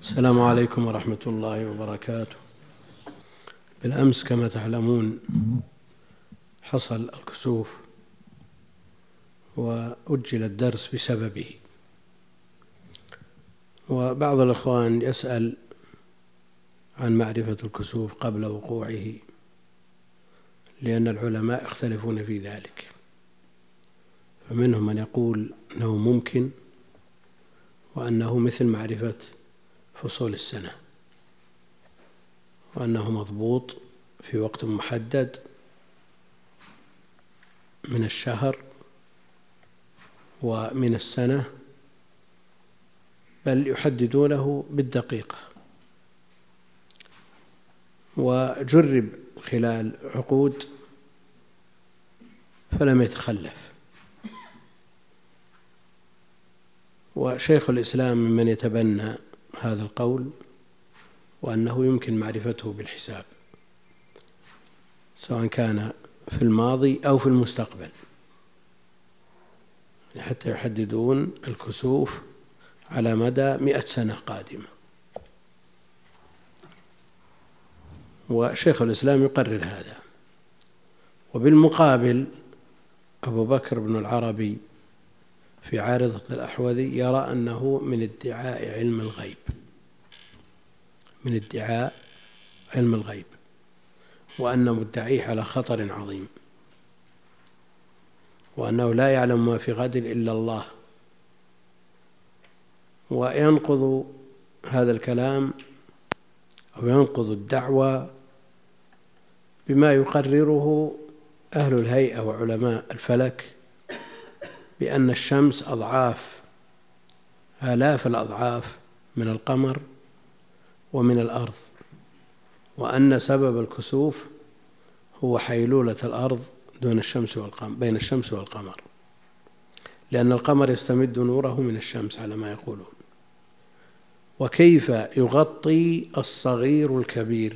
السلام عليكم ورحمة الله وبركاته. بالأمس كما تعلمون حصل الكسوف وأجل الدرس بسببه، وبعض الإخوان يسأل عن معرفة الكسوف قبل وقوعه، لأن العلماء يختلفون في ذلك، فمنهم من يقول أنه ممكن وأنه مثل معرفة فصول السنة، وأنه مضبوط في وقت محدد من الشهر ومن السنة، بل يحددونه بالدقيقة. وجرب خلال عقود فلم يتخلف، وشيخ الإسلام ممن يتبنى هذا القول، وأنه يمكن معرفته بالحساب سواء كان في الماضي أو في المستقبل، حتى يحددون الكسوف على مدى 100 سنة قادمة. وشيخ الإسلام يقرر هذا. وبالمقابل أبو بكر بن العربي في عارضة الأحوذي يرى أنه من ادعاء علم الغيب، من ادعاء علم الغيب، وأن مدعيه على خطر عظيم، وأنه لا يعلم ما في غد إلا الله. وينقض هذا الكلام أو ينقض الدعوة بما يقرره أهل الهيئة وعلماء الفلك، بأن الشمس أضعاف، آلاف الأضعاف من القمر ومن الأرض، وأن سبب الكسوف هو حيلولة الأرض دون الشمس والقمر، بين الشمس والقمر، لأن القمر يستمد نوره من الشمس على ما يقولون. وكيف يغطي الصغير الكبير؟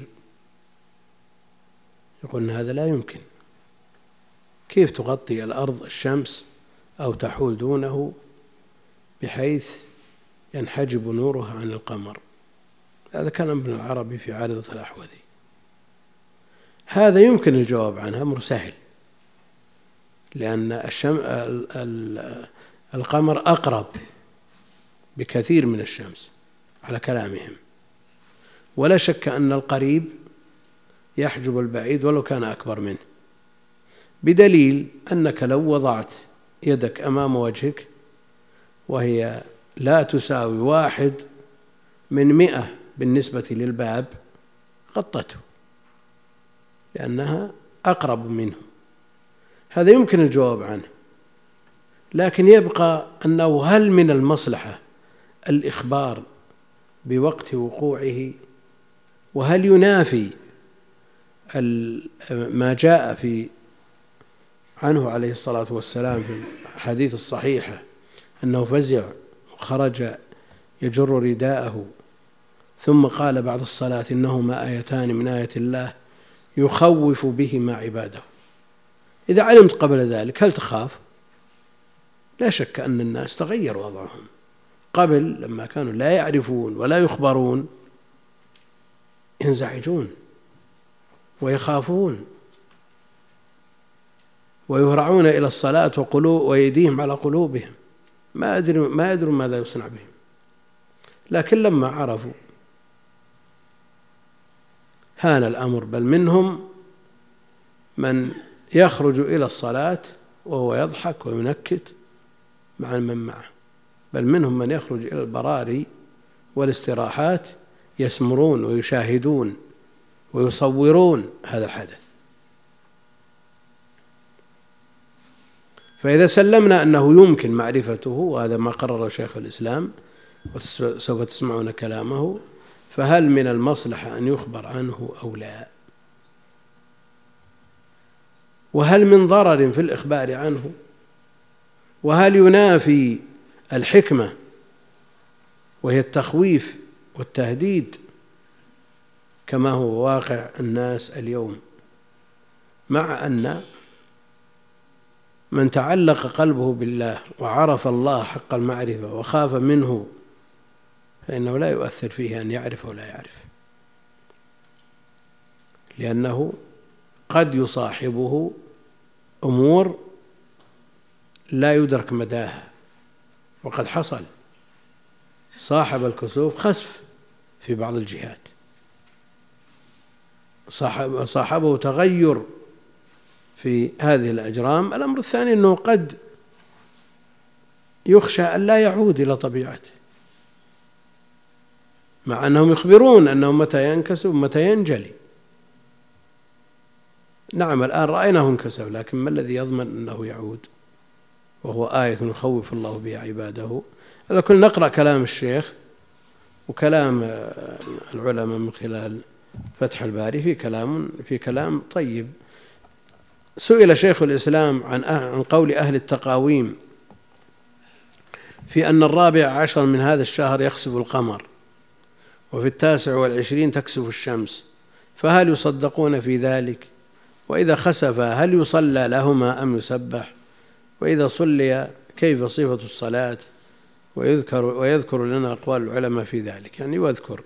يقولون هذا لا يمكن. كيف تغطي الأرض الشمس أو تحول دونه بحيث ينحجب نورها عن القمر؟ هذا كلام ابن العربي في عارضة الأحوذي. هذا يمكن الجواب عنه، أمر سهل، لأن القمر أقرب بكثير من الشمس على كلامهم، ولا شك أن القريب يحجب البعيد ولو كان أكبر منه، بدليل أنك لو وضعت يدك أمام وجهك وهي لا تساوي 1/100 بالنسبة للباب غطته، لأنها أقرب منه. هذا يمكن الجواب عنه، لكن يبقى أنه هل من المصلحة الإخبار بوقت وقوعه؟ وهل ينافي ما جاء في عنه عليه الصلاة والسلام في الحديث الصحيحة أنه فزع وخرج يجر رداءه ثم قال بعد الصلاة إنهما آيتان من آيات الله يخوف بهما عباده؟ إذا علمت قبل ذلك هل تخاف؟ لا شك أن الناس تغير وضعهم. قبل لما كانوا لا يعرفون ولا يخبرون ينزعجون ويخافون ويهرعون إلى الصلاة ويديهم على قلوبهم، ما يدرون ماذا يصنع بهم. لكن لما عرفوا هان الأمر، بل منهم من يخرج إلى الصلاة وهو يضحك وينكت مع من معه، بل منهم من يخرج إلى البراري والاستراحات يسمرون ويشاهدون ويصورون هذا الحدث. فإذا سلمنا أنه يمكن معرفته، وهذا ما قرر شيخ الإسلام وسوف تسمعون كلامه، فهل من المصلحة أن يخبر عنه أو لا؟ وهل من ضرر في الإخبار عنه؟ وهل ينافي الحكمة وهي التخويف والتهديد كما هو واقع الناس اليوم؟ مع أن من تعلق قلبه بالله وعرف الله حق المعرفة وخاف منه فإنه لا يؤثر فيه أن يعرف أو لا يعرف، لأنه قد يصاحبه أمور لا يدرك مداها، وقد حصل صاحب الكسوف خسف في بعض الجهات، صاحبه تغير في هذه الأجرام. الأمر الثاني أنه قد يخشى أن لا يعود إلى طبيعته، مع أنهم يخبرون أنه متى ينكسف ومتى ينجلي. نعم الآن رأيناه انكسف، لكن ما الذي يضمن أنه يعود؟ وهو آية يخوف الله بها عباده. لكن نقرأ كلام الشيخ وكلام العلماء من خلال فتح الباري في كلام طيب. سئل شيخ الإسلام عن قول أهل التقاويم في أن 14 من هذا الشهر يخسف القمر، وفي 29 تكسف الشمس، فهل يصدقون في ذلك؟ وإذا خسف هل يصلى لهما أم يسبح؟ وإذا صلي كيف صفة الصلاة؟ ويذكر لنا أقوال العلماء في ذلك، يعني يذكر.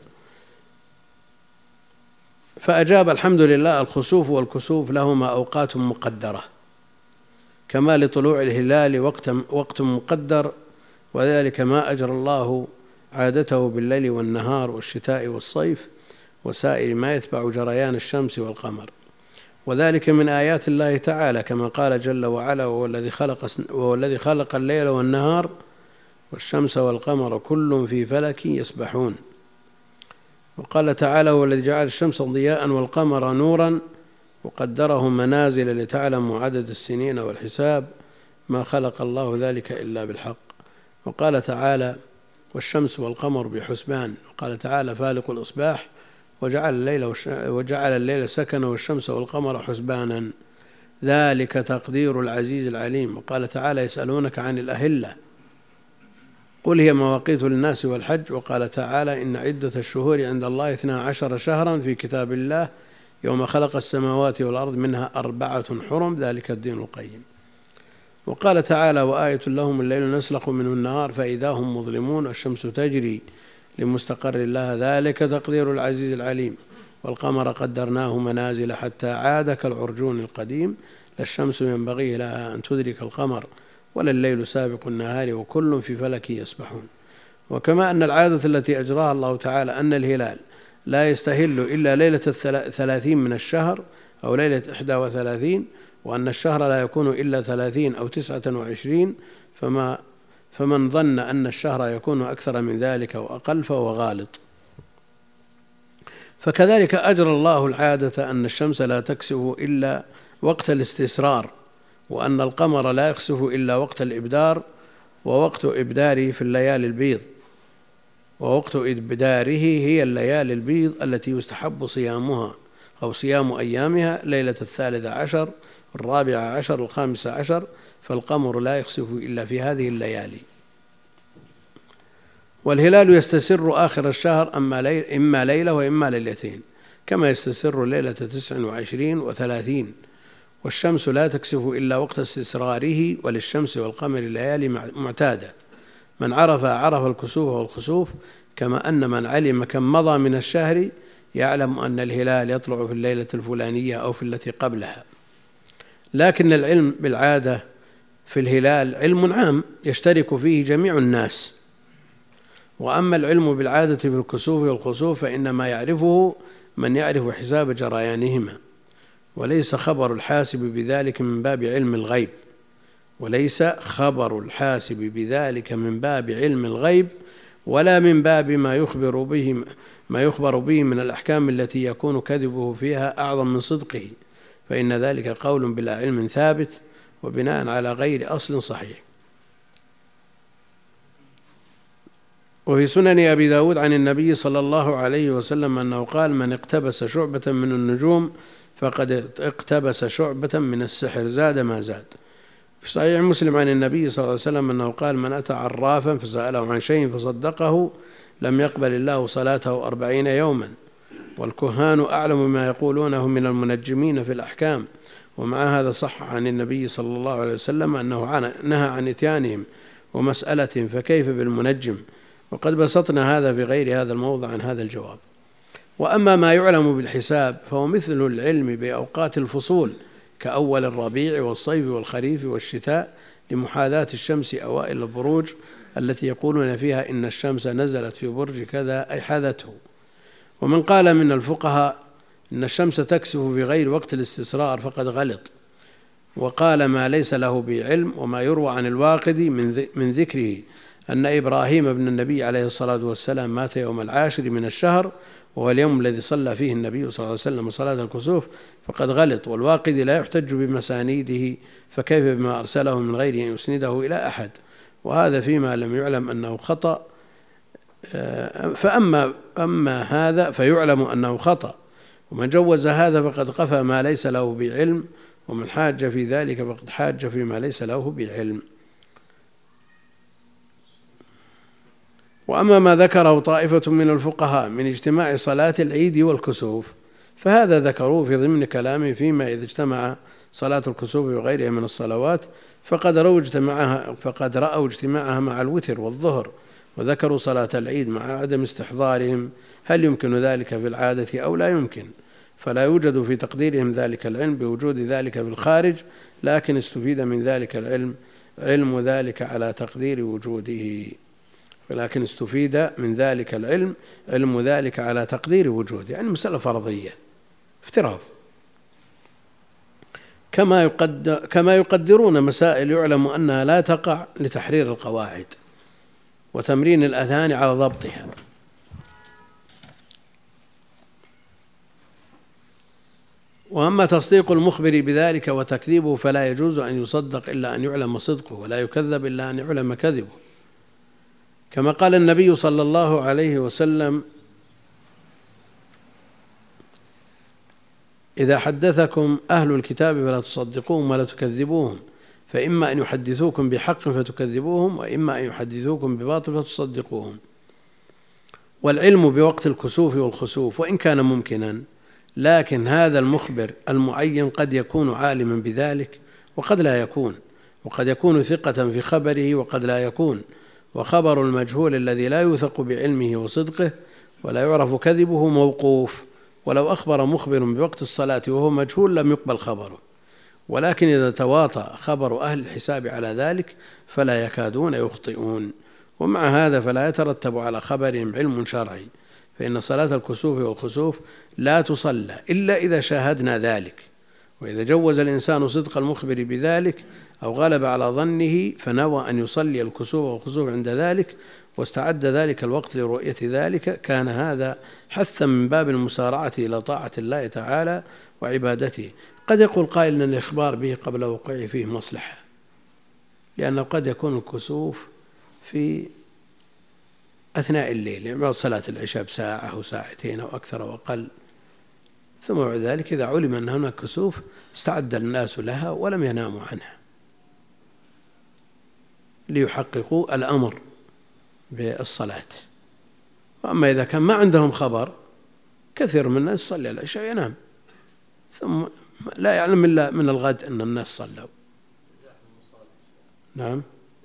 فأجاب: الحمد لله، الخسوف والكسوف لهما أوقات مقدرة، كما لطلوع الهلال وقت مقدر، وذلك ما أجرى الله عادته بالليل والنهار والشتاء والصيف وسائر ما يتبع جريان الشمس والقمر، وذلك من آيات الله تعالى، كما قال جل وعلا: وهو الذي خلق الليل والنهار والشمس والقمر كل في فلك يسبحون. وقال تعالى: هو الذي جعل الشمس ضياء والقمر نورا وقدره منازل لتعلموا عدد السنين والحساب، ما خلق الله ذلك إلا بالحق. وقال تعالى: والشمس والقمر بحسبان. وقال تعالى: فالق الإصباح وجعل الليل سكنا والشمس والقمر حسبانا، ذلك تقدير العزيز العليم. وقال تعالى: يسألونك عن الأهلة، قل هي مواقيت للناس والحج. وقال تعالى: إن عدة الشهور عند الله 12 شهرا في كتاب الله يوم خلق السماوات والأرض منها 4 حرم، ذلك الدين القيم. وقال تعالى: وآية لهم الليل نسلخ منه النهار فإذا هم مظلمون، والشمس تجري لمستقر لها، ذلك تقدير العزيز العليم. والقمر قدرناه منازل حتى عاد كالعرجون القديم، لا الشمس ينبغي لها أن تدرك القمر ولا الليل سابق النهار وكل في فلك يسبحون. وكما أن العادة التي أجراها الله تعالى أن الهلال لا يستهل إلا ليلة 30 من الشهر أو ليلة 31، وأن الشهر لا يكون إلا 30 أو 29، فمن ظن أن الشهر يكون أكثر من ذلك أو أقل فهو غالط. فكذلك أجرى الله العادة أن الشمس لا تكسف إلا وقت الاستسرار، وأن القمر لا يخسف إلا وقت الإبدار، ووقت إبداره في الليالي البيض، ووقت إبداره هي الليالي البيض التي يستحب صيامها أو صيام أيامها، ليلة 13 14 15، فالقمر لا يخسف إلا في هذه الليالي. والهلال يستسر آخر الشهر إما ليلة وإما ليلتين، كما يستسر ليلة 29 و30. والشمس لا تكسف إلا وقت استسراره، وللشمس والقمر ليالي معتادة، من عرف الكسوف والخسوف، كما أن من علم كم مضى من الشهر يعلم أن الهلال يطلع في الليلة الفلانية أو في التي قبلها. لكن العلم بالعادة في الهلال علم عام يشترك فيه جميع الناس، وأما العلم بالعادة في الكسوف والخسوف فإنما يعرفه من يعرف حساب جريانهما، وليس خبر الحاسب بذلك من باب علم الغيب، ولا من باب ما يخبر به من الأحكام التي يكون كذبه فيها أعظم من صدقه، فإن ذلك قول بلا علم ثابت وبناء على غير أصل صحيح. وفي سنن أبي داود عن النبي صلى الله عليه وسلم أنه قال: من اقتبس شعبة من النجوم فقد اقتبس شعبة من السحر، زاد ما زاد. في صحيح مسلم عن النبي صلى الله عليه وسلم أنه قال: من أتى عرافا فسأله عن شيء فصدقه لم يقبل الله صلاته 40 يوما. والكهان أعلم ما يقولونه من المنجمين في الأحكام. ومع هذا صح عن النبي صلى الله عليه وسلم أنه نهى عن إتيانهم ومسألة، فكيف بالمنجم وقد بسطنا هذا في غير هذا الموضع عن هذا الجواب. وأما ما يعلم بالحساب فهو مثل العلم بأوقات الفصول كأول الربيع والصيف والخريف والشتاء لمحاذاة الشمس أوائل البروج التي يقولون فيها إن الشمس نزلت في برج كذا أي حاذته. ومن قال من الفقهاء إن الشمس تكسف في غير وقت الاستسرار فقد غلط، وقال ما ليس له بعلم. وما يروى عن الواقدي من ذكره أن إبراهيم بن النبي عليه الصلاة والسلام مات يوم 10 من الشهر وهو اليوم الذي صلى فيه النبي صلى الله عليه وسلم صلاة الكسوف فقد غلط. والواقدي لا يحتج بمسانيده، فكيف بما أرسله من غير أن يسنده إلى أحد، وهذا فيما لم يعلم أنه خطأ. فأما هذا فيعلم أنه خطأ، ومن جوز هذا فقد قفى ما ليس له بعلم، ومن حاج في ذلك فقد حاج فيما ليس له بعلم. وأما ما ذكره طائفة من الفقهاء من اجتماع صلاة العيد والكسوف فهذا ذكروه في ضمن كلامه فيما إذا اجتمع صلاة الكسوف وغيرها من الصلوات فقد رأوا اجتماعها مع الوتر والظهر، وذكروا صلاة العيد مع عدم استحضارهم هل يمكن ذلك في العادة أو لا يمكن، فلا يوجد في تقديرهم ذلك العلم بوجود ذلك في الخارج، لكن استفيد من ذلك العلم علم ذلك على تقدير وجوده. ولكن استفيد من ذلك العلم علم ذلك على تقدير وجوده، يعني مسألة فرضية افتراض، كما يقدرون مسائل يعلم أنها لا تقع لتحرير القواعد وتمرين الأذهان على ضبطها. وأما تصديق المخبر بذلك وتكذيبه فلا يجوز أن يصدق إلا أن يعلم صدقه، ولا يكذب إلا أن يعلم كذبه، كما قال النبي صلى الله عليه وسلم: إذا حدثكم أهل الكتاب فلا تصدقوهم ولا تكذبوهم، فإما أن يحدثوكم بحق فتكذبوهم، وإما أن يحدثوكم بباطل فتصدقوهم. والعلم بوقت الكسوف والخسوف وإن كان ممكنا، لكن هذا المخبر المعين قد يكون عالما بذلك وقد لا يكون، وقد يكون ثقة في خبره وقد لا يكون. وخبر المجهول الذي لا يوثق بعلمه وصدقه ولا يعرف كذبه موقوف، ولو أخبر مخبر بوقت الصلاة وهو مجهول لم يقبل خبره، ولكن إذا تواطأ خبر أهل الحساب على ذلك فلا يكادون يخطئون. ومع هذا فلا يترتب على خبرهم علم شرعي، فإن صلاة الكسوف والخسوف لا تصلى إلا إذا شاهدنا ذلك. وإذا جوز الإنسان صدق المخبر بذلك أو غلب على ظنه فنوى أن يصلي الكسوف والخسوف عند ذلك واستعد ذلك الوقت لرؤية ذلك، كان هذا حثا من باب المسارعة إلى طاعة الله تعالى وعبادته. قد يقول قائل أن الإخبار به قبل وقوعه فيه مصلحة، لأنه قد يكون الكسوف في أثناء الليل، يعني بعد صلاة العشاء بساعة أو ساعتين أو أكثر أو أقل، ثم بعد ذلك إذا علم أن هناك كسوف استعد الناس لها ولم يناموا عنها ليحققوا الأمر بالصلاة. وأما إذا كان ما عندهم خبر، كثير من الناس يصلي العشاء ينام ثم لا يعلم إلا من الغد أن الناس صلوا. نعم،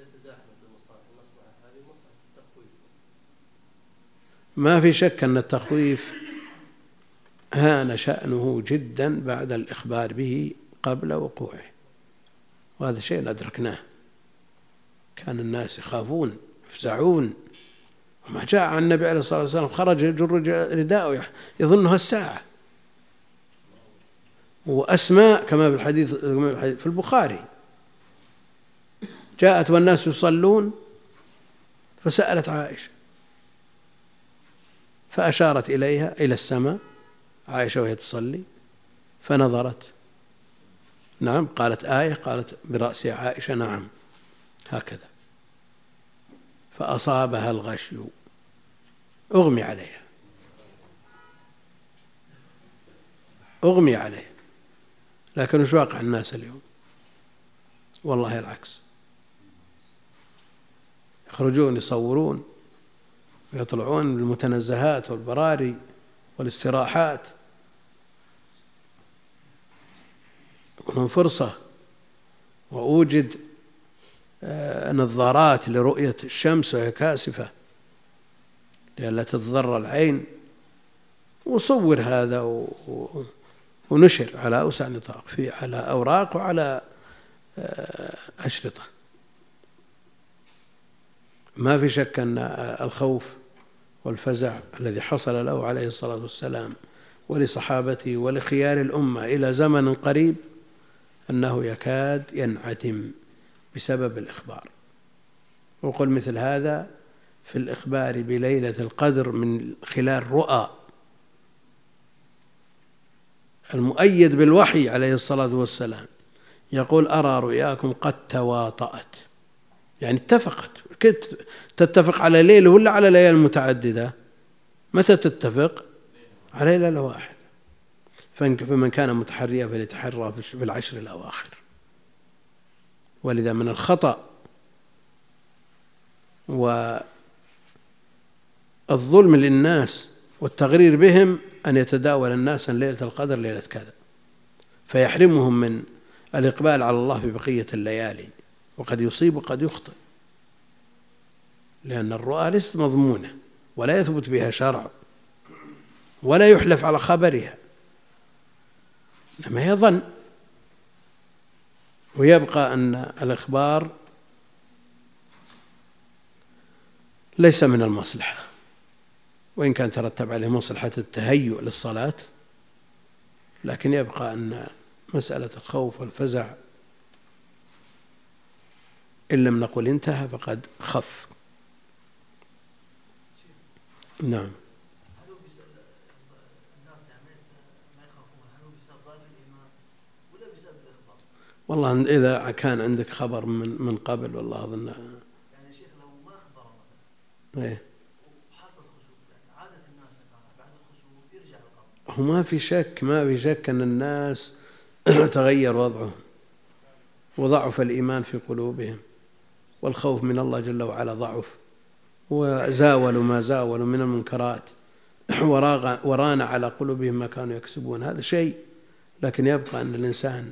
ما في شك أن التخويف هان شأنه جدا بعد الإخبار به قبل وقوعه، وهذا شيء أدركناه. كان الناس يخافون يفزعون، وما جاء عن النبي عليه الصلاة والسلام خرج يجر رداءه يظنها الساعة. وأسماء كما في الحديث في البخاري جاءت والناس يصلون فسألت عائشة فأشارت إليها إلى السماء، عائشة وهي تصلي فنظرت، نعم، قالت آية، قالت برأسها عائشة نعم هكذا، فأصابها الغشي أغمي عليها. لكن وش واقع الناس اليوم؟ والله العكس، يخرجون يصورون ويطلعون بالمتنزهات والبراري والاستراحات، يكونون فرصة. وأوجد نظارات لرؤية الشمس وهي كاسفة لئلا تتضرر العين، وصور هذا ونشر على أوسع نطاق على أوراق وعلى أشرطة. ما في شك أن الخوف والفزع الذي حصل له عليه الصلاة والسلام ولصحابته ولخيار الأمة إلى زمن قريب أنه يكاد ينعدم بسبب الإخبار. وقل مثل هذا في الإخبار بليلة القدر من خلال رؤى المؤيد بالوحي عليه الصلاة والسلام، يقول: أرى رؤياكم قد تواطأت، يعني اتفقت. تتفق على ليلة ولا على ليال متعددة؟ متى تتفق؟ على ليلة واحد. فمن كان متحريا فليتحرى في العشر الأواخر. ولذا من الخطأ والظلم للناس والتغرير بهم أن يتداول الناس أن ليلة القدر ليلة كذا، فيحرمهم من الإقبال على الله في بقية الليالي، وقد يصيب وقد يخطئ، لأن الرؤى ليست مضمونة ولا يثبت بها شرع ولا يحلف على خبرها، إنما هي ظن. ويبقى أن الإخبار ليس من المصلحة، وإن كان ترتب عليه مصلحة التهيؤ للصلاة، لكن يبقى أن مسألة الخوف والفزع إن لم نقل انتهى فقد خف. نعم. والله إذا كان عندك خبر من قبل، والله أظن يعني شيخ لو ما أخبر مثلا إيه وحصل خسوف، يعني عادة الناس بعد الخسوف يرجع القبر. هو ما في شك أن الناس تغير وضعهم وضعف الإيمان في قلوبهم، والخوف من الله جل وعلا ضعف، وزاولوا ما زاولوا من المنكرات، وران على قلوبهم ما كانوا يكسبون. هذا شيء، لكن يبقى أن الإنسان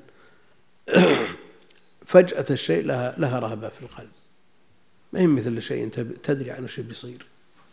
فجأة الشيء لها رهبة في القلب، ما هي مثل شيء أنت تدري عنه شيء بيصير.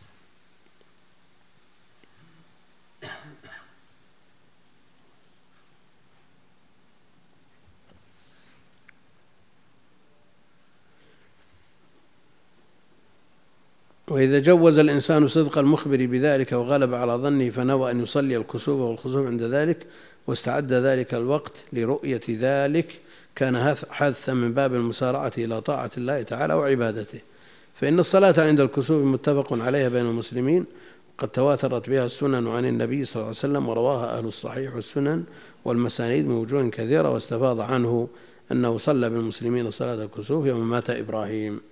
وإذا جوز الإنسان صدق المخبر بذلك وغلب على ظنه فنوى أن يصلي الكسوف والخسوف عند ذلك واستعد ذلك الوقت لرؤية ذلك، كان حادثا من باب المسارعة إلى طاعة الله تعالى وعبادته. فإن الصلاة عند الكسوف متفق عليها بين المسلمين، وقد تواترت بها السنن عن النبي صلى الله عليه وسلم، ورواها أهل الصحيح والسنن والمسانيد من وجوه كثيرة، واستفاض عنه أنه صلى بالمسلمين صلاة الكسوف يوم مات إبراهيم.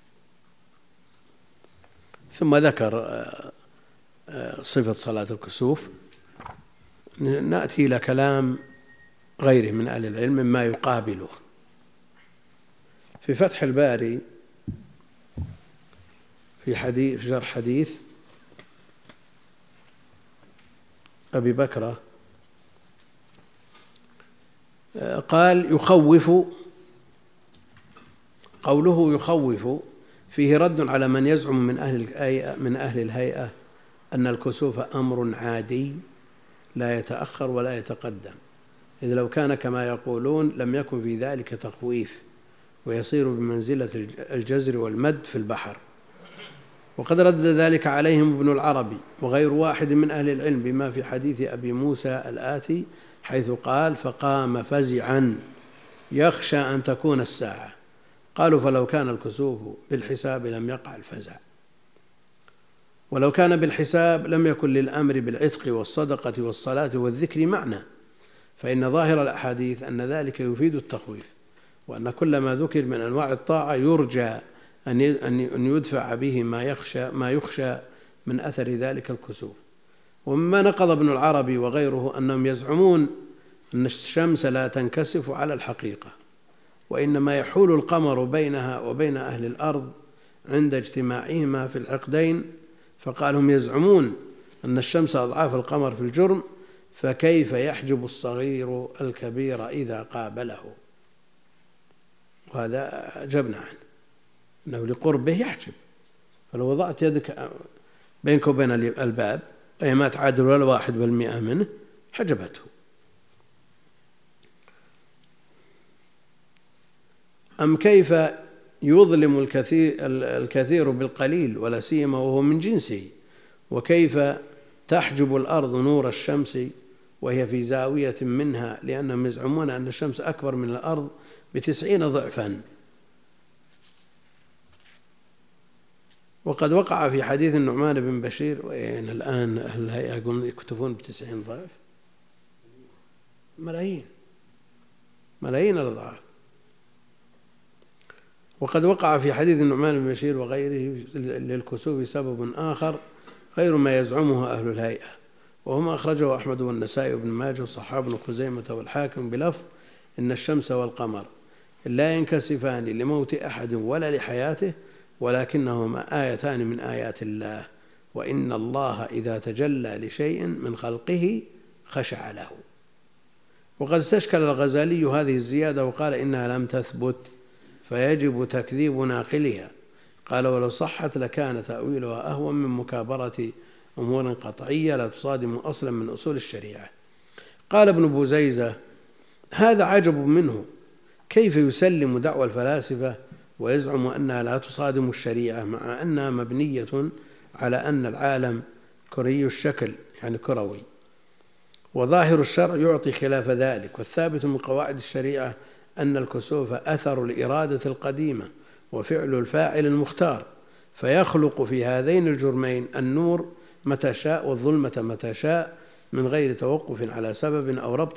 ثم ذكر صفة صلاة الكسوف. نأتي إلى كلام غيره من أهل العلم مما يقابله. في فتح الباري في شرح حديث أبي بكرة قال: يخوف، قوله يخوف فيه رد على من يزعم من أهل الهيئة أن الكسوف أمر عادي لا يتأخر ولا يتقدم، إذ لو كان كما يقولون لم يكن في ذلك تخويف، ويصير بمنزلة الجزر والمد في البحر. وقد رد ذلك عليهم ابن العربي وغير واحد من أهل العلم بما في حديث أبي موسى الآتي، حيث قال: فقام فزعا يخشى أن تكون الساعة. قالوا: فلو كان الكسوف بالحساب لم يقع الفزع، ولو كان بالحساب لم يكن للأمر بالعتق والصدقة والصلاة والذكر معنى، فإن ظاهر الأحاديث أن ذلك يفيد التخويف، وأن كل ما ذكر من أنواع الطاعة يرجى أن يدفع به ما يخشى من أثر ذلك الكسوف. ومما نقض ابن العربي وغيره أنهم يزعمون أن الشمس لا تنكسف على الحقيقة، وإنما يحول القمر بينها وبين أهل الأرض عند اجتماعهما في العقدين، فقال: هم يزعمون أن الشمس أضعاف القمر في الجرم، فكيف يحجب الصغير الكبير إذا قابله؟ وهذا أجبنا عنه، أنه لقربه يحجب، فلو وضعت يدك بينك وبين الباب أي ما تعادل ولا 1% منه حجبته. أم كيف يظلم الكثير بالقليل ولا سيما وهو من جنسه، وكيف تحجب الأرض نور الشمس وهي في زاوية منها، لأنهم يزعمون أن الشمس أكبر من الأرض ب90 ضعفا. وقد وقع في حديث النعمان بن بشير، وين الآن الهيئة يكتفون ب90 ضعف؟ ملايين الأضعاف. وقد وقع في حديث النعمان بن بشير وغيره للكسوف سبب آخر غير ما يزعمه أهل الهيئة، وهما أخرجه أحمد والنسائي وابن ماجه وصححه ابن خزيمة والحاكم بلفظ إن الشمس والقمر لا ينكسفان لموت أحد ولا لحياته، ولكنهما آيتان من آيات الله، وإن الله إذا تجلى لشيء من خلقه خشع له. وقد استشكل الغزالي هذه الزيادة وقال إنها لم تثبت فيجب تكذيب ناقلها. قال ولو صحت لكان تأويلها أهون من مكابرة أمور قطعية لا تصادم أصلا من أصول الشريعة. قال ابن بوزيزة هذا عجب منه، كيف يسلم دعوى الفلاسفة ويزعم أنها لا تصادم الشريعة مع أنها مبنية على أن العالم كري الشكل يعني كروي، وظاهر الشرع يعطي خلاف ذلك، والثابت من قواعد الشريعة أن الكسوف أثر الإرادة القديمة وفعل الفاعل المختار، فيخلق في هذين الجرمين النور متى شاء والظلمة متى شاء من غير توقف على سبب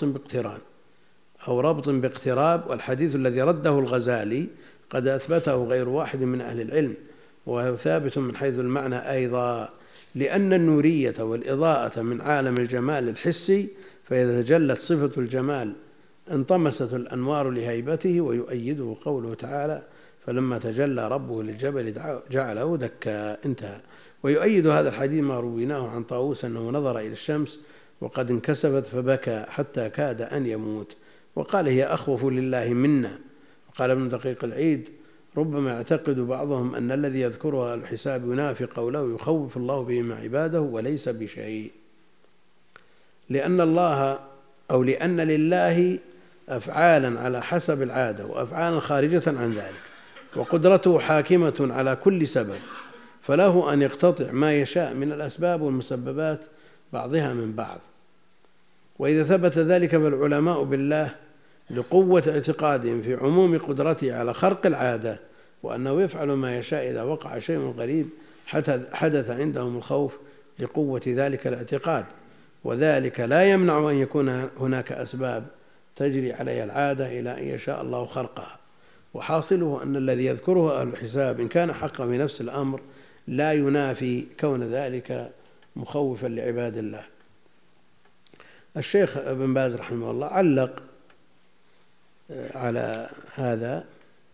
أو ربط باقتراب. والحديث الذي رده الغزالي قد أثبته غير واحد من أهل العلم، وهو ثابت من حيث المعنى أيضا، لأن النورية والإضاءة من عالم الجمال الحسي، فإذا تجلت صفة الجمال انطمست الأنوار لهيبته، ويؤيده قوله تعالى فلما تجلى ربه للجبل جعله دكا. انتهى. ويؤيد هذا الحديث ما رويناه عن طاووس أنه نظر إلى الشمس وقد انكسفت فبكى حتى كاد أن يموت، وقال هي أخوف لله منا. وقال ابن دقيق العيد ربما يعتقد بعضهم أن الذي يذكرها الحساب ينافي قوله يخوف الله بهما عباده وليس بشيء، لأن لله أفعالا على حسب العادة وأفعالا خارجة عن ذلك، وقدرته حاكمة على كل سبب، فله أن يقتطع ما يشاء من الأسباب والمسببات بعضها من بعض. وإذا ثبت ذلك فالعلماء بالله لقوة اعتقادهم في عموم قدرته على خرق العادة وأنه يفعل ما يشاء إذا وقع شيء غريب حدث عندهم الخوف لقوة ذلك الاعتقاد، وذلك لا يمنع أن يكون هناك أسباب تجري عليها العادة إلى أن يشاء الله خرقها. وحاصله أن الذي يذكره أهل الحساب إن كان حقا في نفس الأمر لا ينافي كون ذلك مخوفا لعباد الله. الشيخ ابن باز رحمه الله علق على هذا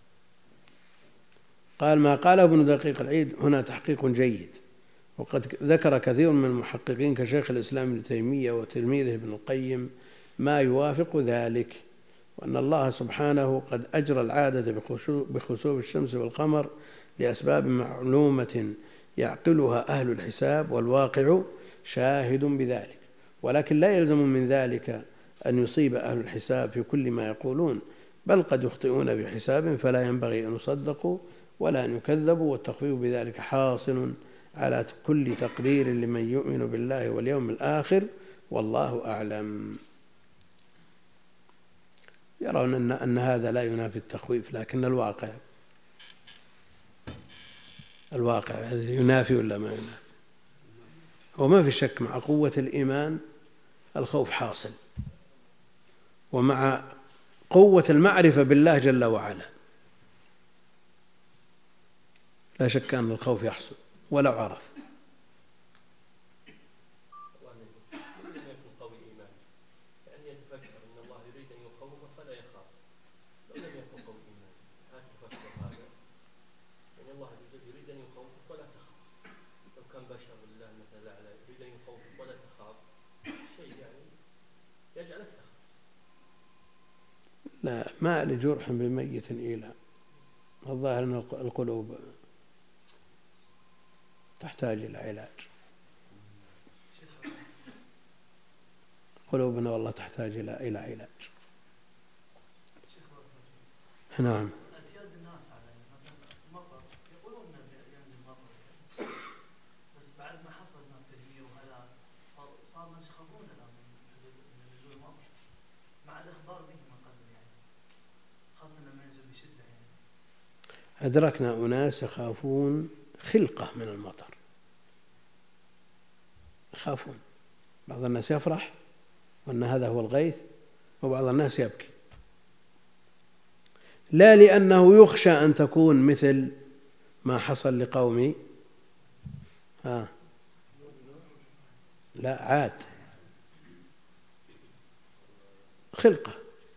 قال ما قاله ابن دقيق العيد هنا تحقيق جيد، وقد ذكر كثير من المحققين كشيخ الإسلام ابن تيمية وتلميذه ابن القيم ما يوافق ذلك، وأن الله سبحانه قد أجرى العادة بخسوف الشمس والقمر لأسباب معلومة يعقلها أهل الحساب، والواقع شاهد بذلك، ولكن لا يلزم من ذلك أن يصيب أهل الحساب في كل ما يقولون، بل قد يخطئون بحساب فلا ينبغي أن يصدقوا ولا أن يكذبوا، والتخفيف بذلك حاصل على كل تقرير لمن يؤمن بالله واليوم الآخر، والله أعلم. يرون أن هذا لا ينافي التخويف، لكن الواقع ينافي ولا ما ينافي؟ وما في شك مع قوة الإيمان الخوف حاصل، ومع قوة المعرفة بالله جل وعلا لا شك أن الخوف يحصل ولو عرف. لا، ما لجرح بميت إيلام، الظاهر أن القلوب تحتاج إلى علاج. قلوبنا والله تحتاج إلى علاج. نعم. اعتياد الناس على المطر، يقولون انه ينزل مطر، بس بعد ما حصل ما التدمير وهذا صار الناس يخافون الان من نزول المطر مع الاخبار به من قبل، يعني خاصه لما ينزل بشده. يعني أدركنا أناس يخافون خلقة من المطر، يخافون. بعض الناس يفرح وأن هذا هو الغيث، وبعض الناس يبكي، لا لأنه يخشى أن تكون مثل ما حصل لقوم لا عاد، خلقة.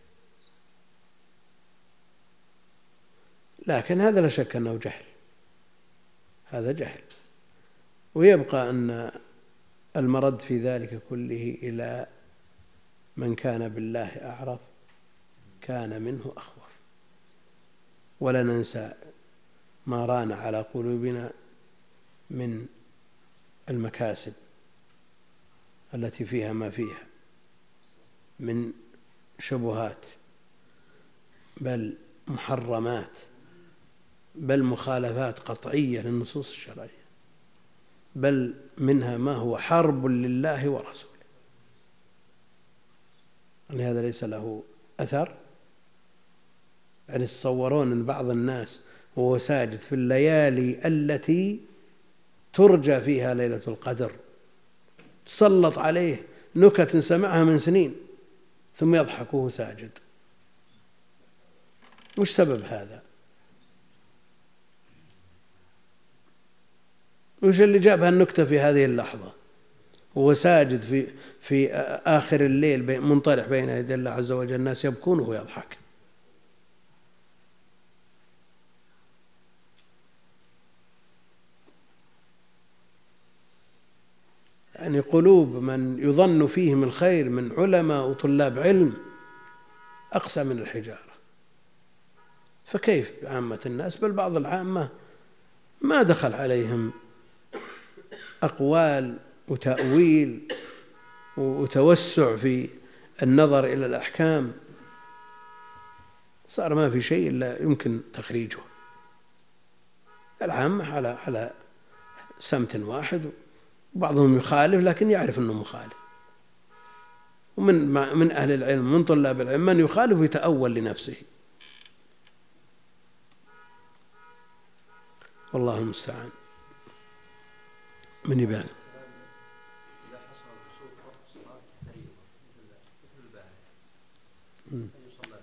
لكن هذا لا شك أنه جهل، هذا جهل. ويبقى أن المرد في ذلك كله إلى من كان بالله أعرف كان منه أخوف. ولا ننسى ما ران على قلوبنا من المكاسب التي فيها ما فيها من شبهات، بل محرمات، بل مخالفات قطعية للنصوص الشرعية، بل منها ما هو حرب لله ورسوله. يعني هذا ليس له أثر. يعني تصورون أن بعض الناس وهو ساجد في الليالي التي ترجى فيها ليلة القدر تسلط عليه نكت سمعها من سنين ثم يضحك وهو ساجد. وش سبب هذا؟ وش اللي جاب هالنكتة في هذه اللحظة وهو ساجد في آخر الليل منطرح بين يدي الله عز وجل، الناس يبكون وهو يضحك؟ يعني قلوب من يظن فيهم الخير من علماء وطلاب علم أقسى من الحجارة، فكيف بعامة الناس؟ بل بعض العامة ما دخل عليهم أقوال وتأويل وتوسع في النظر إلى الأحكام، صار ما في شيء إلا يمكن تخريجه. العامة على سمت واحد، وبعضهم يخالف لكن يعرف أنه مخالف، ومن أهل العلم من طلاب العلم من يخالف ويتأول لنفسه، والله المستعان. من يبان إذا حصل الخسوف وقت الصلاة فريضة مثل البارحة يصلى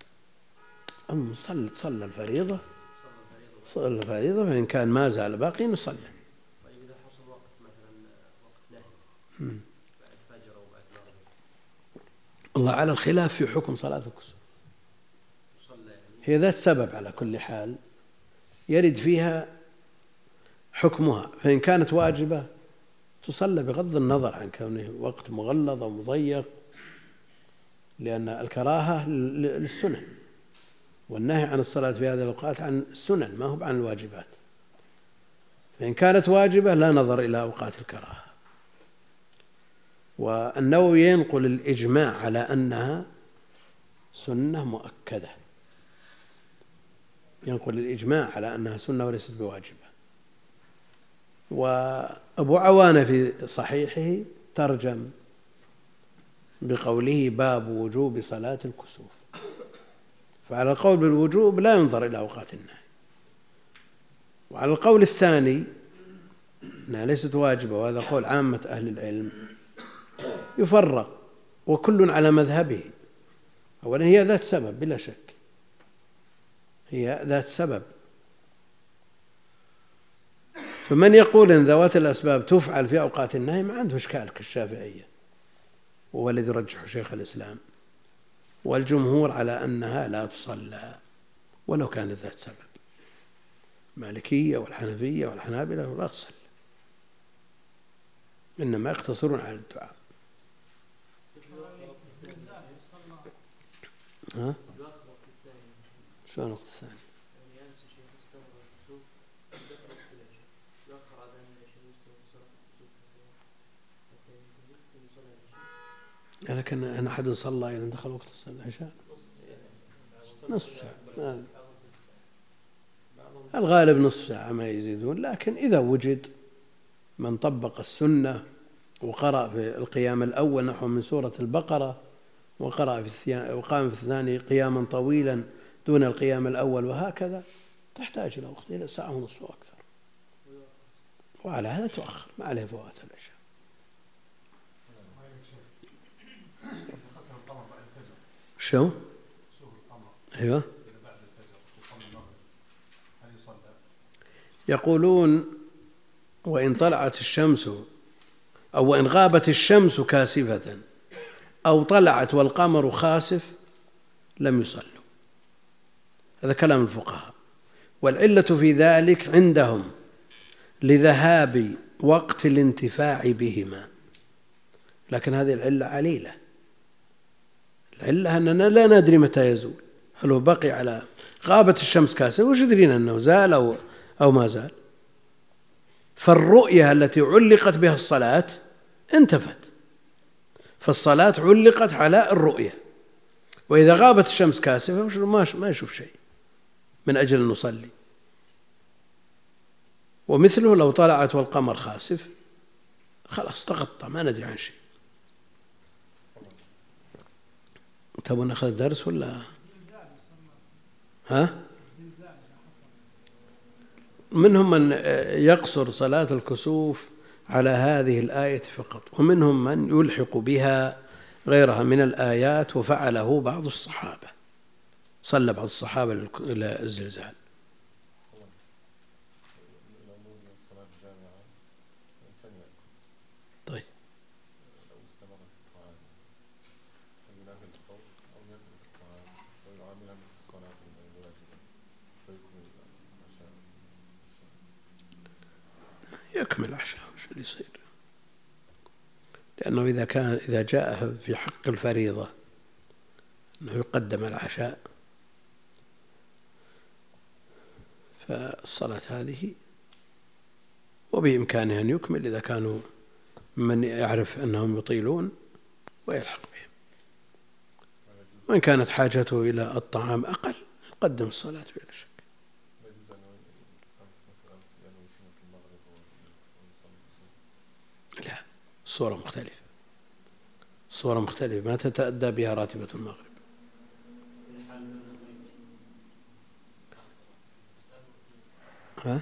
لها صلى الفريضة، صلى الفريضة، فإن كان ما زال باقي نصلي. طيب إذا حصل وقت مثلا وقت نهي بعد فجر أو بعد مغرب، الله على الخلاف في حكم صلاة الكسوف، هي ذات سبب على كل حال يرد فيها حكمها. فإن كانت واجبة تصلى بغض النظر عن كونه وقت مغلظ أو مضيق، لأن الكراهة للسنن، والنهي عن الصلاة في هذه الأوقات عن السنن ما هو عن الواجبات. فإن كانت واجبة لا نظر إلى أوقات الكراهة. والنووي ينقل الإجماع على أنها سنة مؤكدة، ينقل الإجماع على أنها سنة وليست بواجبة. وأبو عوانة في صحيحه ترجم بقوله باب وجوب صلاة الكسوف، فعلى القول بالوجوب لا ينظر إلى أوقات النهي، وعلى القول الثاني أنها ليست واجبة، وهذا قول عامة أهل العلم، يفرق وكل على مذهبه. أولا هي ذات سبب بلا شك، هي ذات سبب، فمن يقول أن ذوات الأسباب تفعل في أوقات النهي ما عنده إشكال كالشافعية، وهو الذي يرجح شيخ الإسلام، والجمهور على أنها لا تصلى ولو كانت ذات سبب. المالكية والحنفية والحنابلة لا تصلى، إنما يقتصرون على الدعاء. ها؟ شو الوقت الثاني؟ لكن أن أحد صلى إلى دخل وقت العشاء نصف ساعة، الغالب نصف ساعة ما يزيدون. لكن إذا وجد من طبق السنة وقرأ في القيام الأول نحو من سورة البقرة وقام في الثاني قياما طويلا دون القيام الأول وهكذا، تحتاج إلى وقت إلى ساعة ونصف وأكثر، وعلى هذا تؤخر ما عليه فوات العشاء. شو؟ أيوه. يقولون وإن طلعت الشمس أو وإن غابت الشمس كاسفة أو طلعت والقمر خاسف لم يصلوا. هذا كلام الفقهاء، والعلة في ذلك عندهم لذهاب وقت الانتفاع بهما، لكن هذه العلة عليلة. العلة أننا لا ندري متى يزول، هل هو بقي على غابت الشمس كاسفة وش يدرينا أنه زال أو ما زال. فالرؤية التي علقت بها الصلاة انتفت، فالصلاة علقت على الرؤية، وإذا غابت الشمس كاسفة ما يشوف شيء من أجل أن نصلي. ومثله لو طلعت والقمر خاسف خلاص تغطى ما ندري عن شيء. تبون نأخذ درس ولا ها؟ منهم من يقصر صلاة الكسوف على هذه الآية فقط، ومنهم من يلحق بها غيرها من الآيات، وفعله بعض الصحابة، صلى بعض الصحابة إلى الزلزال. طيب يكمل العشاء وش اللي يصير، لأنه إذا جاء في حق الفريضة أنه يقدم العشاء فالصلاة هذه وبإمكانه أن يكمل إذا كانوا من يعرف أنهم يطيلون ويلحق بهم، وإن كانت حاجته إلى الطعام أقل يقدم الصلاة بلا شك. لا، الصورة مختلفة ما تتأدى بها راتبة المغرب. ها؟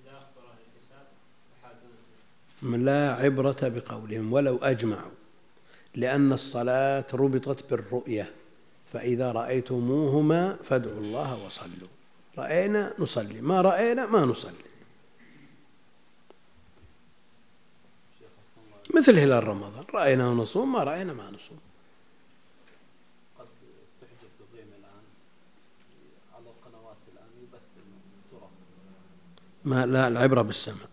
لا عبرة بقولهم ولو أجمعوا، لأن الصلاة ربطت بالرؤية، فإذا رأيتموهما فادعوا الله وصلوا. رأينا نصلي، ما رأينا ما نصلي. مثل هلال رمضان، رأينا ونصوم، ما رأينا ما نصوم. قد تحجب تقيم الآن على القنوات الآن يبث الطرق. ما لا، العبرة بالسماء،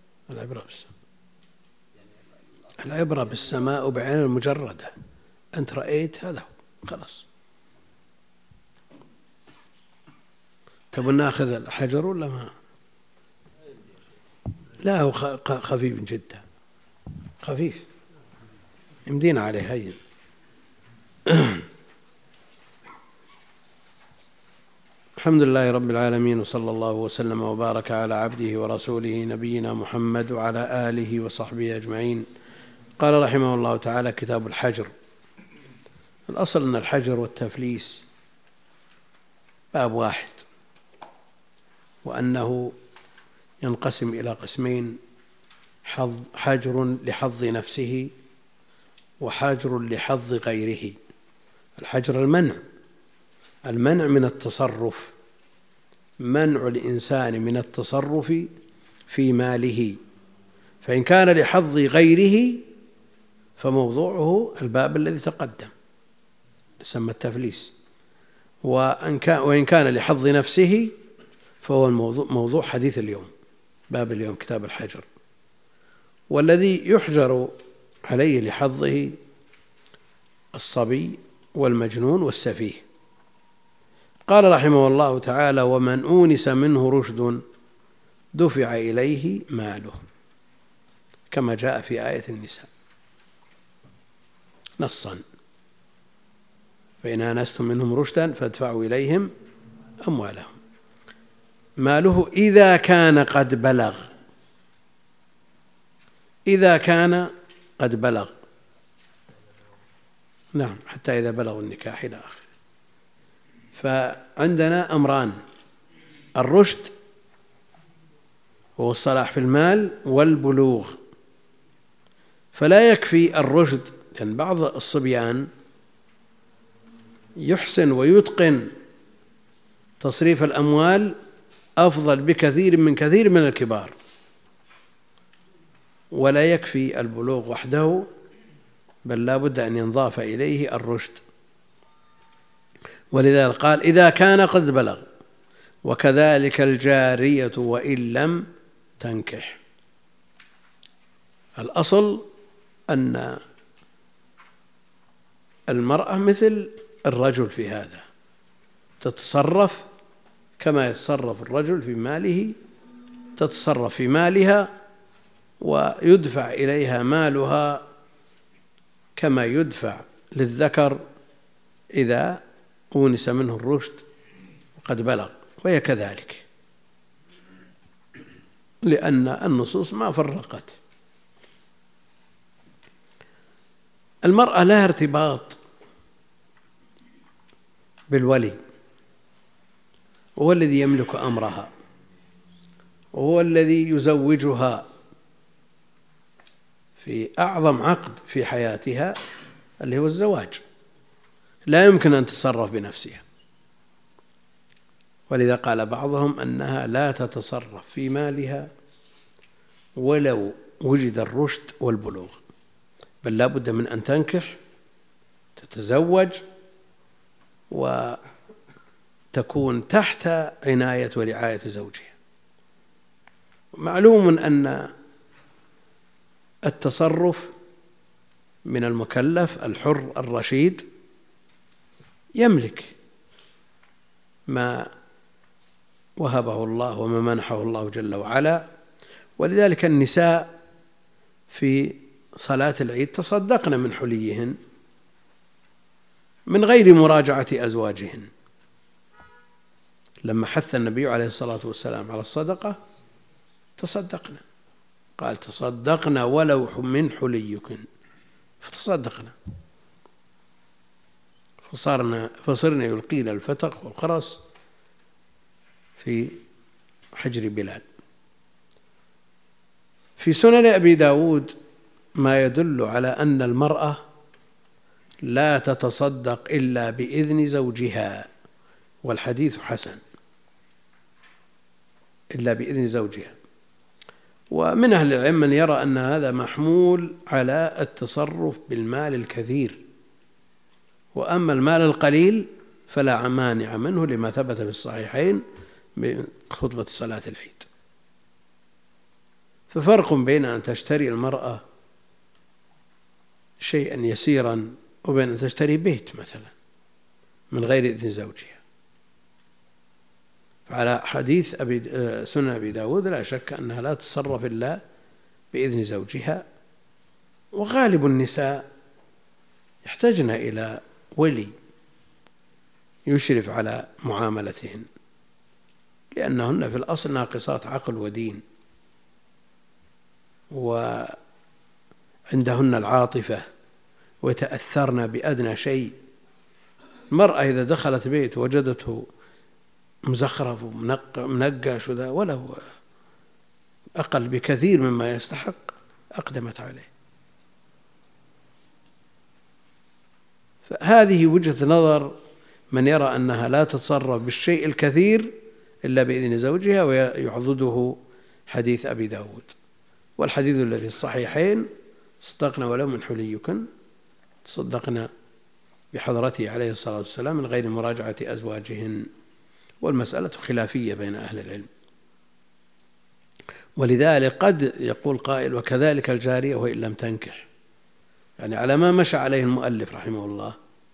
العبرة بالسماء وبعين المجردة. أنت رأيت هذا خلاص. تبون ناخذ الحجر ولا ما؟ لا، هو خفيف جدا، خفيف يمدينا عليه هين. الحمد لله رب العالمين، وصلى الله وسلم وبارك على عبده ورسوله نبينا محمد وعلى آله وصحبه أجمعين. قال رحمه الله تعالى: كتاب الحجر. الأصل أن الحجر والتفليس باب واحد، وأنه ينقسم إلى قسمين: حجر لحظ نفسه وحجر لحظ غيره. الحجر المنع من التصرف، منع الإنسان من التصرف في ماله، فإن كان لحظ غيره فموضوعه الباب الذي تقدم يسمى التفليس، وإن كان لحظ نفسه فهو موضوع حديث اليوم، باب اليوم كتاب الحجر. والذي يحجر عليه لحظه الصبي والمجنون والسفيه. قال رحمه الله تعالى: ومن أونس منه رشد دفع إليه ماله، كما جاء في آية النساء نصا. فإن آنستم منهم رشدا فادفعوا إليهم أموالهم. ماله إذا كان قد بلغ، إذا كان قد بلغ، نعم، حتى إذا بلغوا النكاح إلى آخره. فعندنا أمران: الرشد وهو الصلاح في المال، والبلوغ. فلا يكفي الرشد، لأن بعض الصبيان يحسن ويتقن تصريف الأموال أفضل بكثير من كثير من الكبار، ولا يكفي البلوغ وحده، بل لا بد أن ينضاف إليه الرشد. ولذلك قال إذا كان قد بلغ، وكذلك الجارية وإن لم تنكح. الأصل أن المرأة مثل الرجل في هذا، تتصرف كما يتصرف الرجل في ماله، تتصرف في مالها ويدفع إليها مالها كما يدفع للذكر إذا أونس منه الرشد وقد بلغ، وهي كذلك، لأن النصوص ما فرقت. المرأة لها ارتباط بالولي، وهو الذي يملك أمرها، وهو الذي يزوجها في أعظم عقد في حياتها اللي هو الزواج. لا يمكن أن تتصرف بنفسها، ولذا قال بعضهم أنها لا تتصرف في مالها ولو وجد الرشد والبلوغ، بل لا بد من أن تنكح، تتزوج، وتكون تحت عناية ورعاية زوجها. معلوم أن التصرف من المكلف الحر الرشيد يملك ما وهبه الله وما منحه الله جل وعلا. ولذلك النساء في صلاة العيد تصدقن من حليهن من غير مراجعة أزواجهن، لما حث النبي عليه الصلاة والسلام على الصدقة تصدقنا، قال تصدقنا ولو من حليكن، فتصدقنا، فصرنا يلقين الفتق والخرس في حجر بلال. في سنن أبي داود ما يدل على أن المرأة لا تتصدق إلا بإذن زوجها، والحديث حسن، إلا بإذن زوجها. ومن أهل العلم من يرى أن هذا محمول على التصرف بالمال الكثير، وأما المال القليل فلا مانع منه لما ثبت في الصحيحين من خطبة صلاة العيد. ففرق بين أن تشتري المرأة شيئا يسيرا وبين أن تشتري بيت مثلا من غير إذن زوجها. فعلى حديث سنن أبي داود لا شك أنها لا تتصرف إلا بإذن زوجها، وغالب النساء يحتاجن إلى ولي يشرف على معاملتهن، لأنهن في الأصل ناقصات عقل ودين، وعندهن العاطفة ويتأثرن بأدنى شيء. المرأة إذا دخلت بيت وجدته مزخرف ومنقش وله أقل بكثير مما يستحق أقدمت عليه. فهذه وجهة نظر من يرى أنها لا تتصرف بالشيء الكثير إلا بإذن زوجها، ويعضده حديث أبي داود. والحديث الذي في الصحيحين تصدقنا ولو من حليكن، تصدقنا بحضرته عليه الصلاة والسلام من غير مراجعة أزواجهن. والمسألة خلافية بين أهل العلم، ولذلك قد يقول قائل وكذلك الجارية وإن لم تنكح، يعني على ما مشى عليه المؤلف رحمه الله